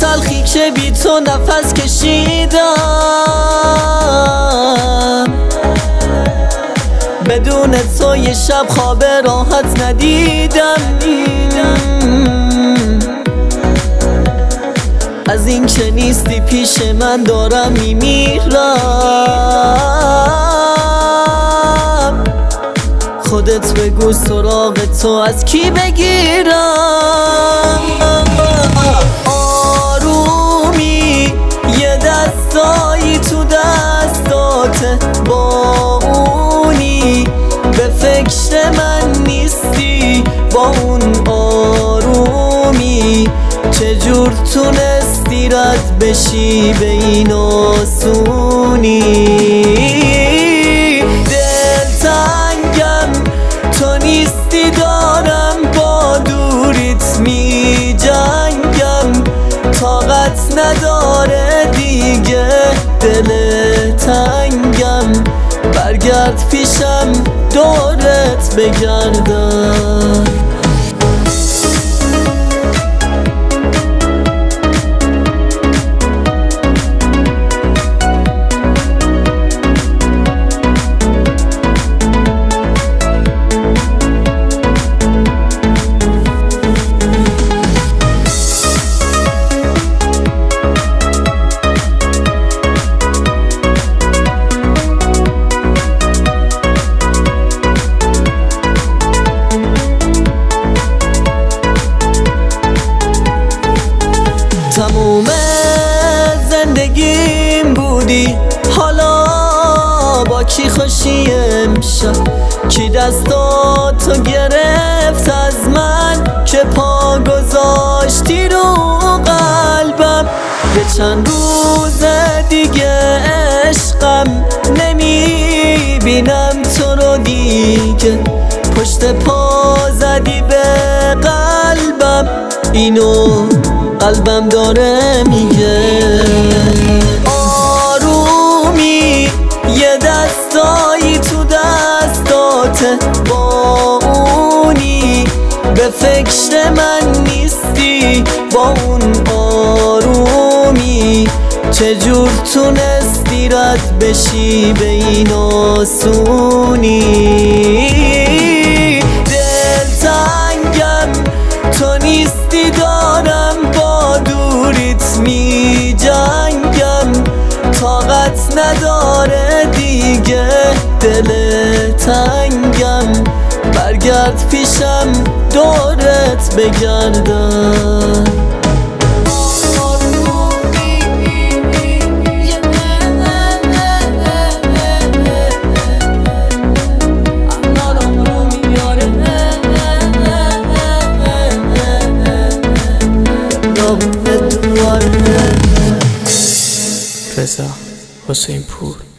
تلخی که بی تو نفس کشیدم، بدون تو یه شب خواب راحت ندیدم. از این که نیستی پیش من دارم میمیرم. خودت بگو سراغ تو از کی بگیرم. آرومی یه دستایی تو دستاته، با اونی به فکر من نیستی. با اون آرومی چجور تونستی رد بشی به این آسونی؟ دلتنگم تو نیستی، دارم با دوریت می جنگم. طاقت نداره دیگه دل تنگم، برگرد پیشم دورت بگردم. تموم زندگیم بودی، حالا با کی خوشی امشب؟ کی دستاتو گرفت از من که پا گذاشتی رو قلبم؟ به چند روز دیگه عشقم، نمیبینم تو رو دیگه. پشت پا زدی به قلبم، اینو قلبم داره میگه. آرومی یه دستایی تو دستاته، با اونی به فکر من نیستی. با اون آرومی چجور تونستی رد بشی به این آسونی؟ دلتنگم تو نیستی، دارم با دوریت می جنگم. طاقت نداره دیگه دل تنگم، برگرد پیشم دورت بگردم. رضا حسین پور.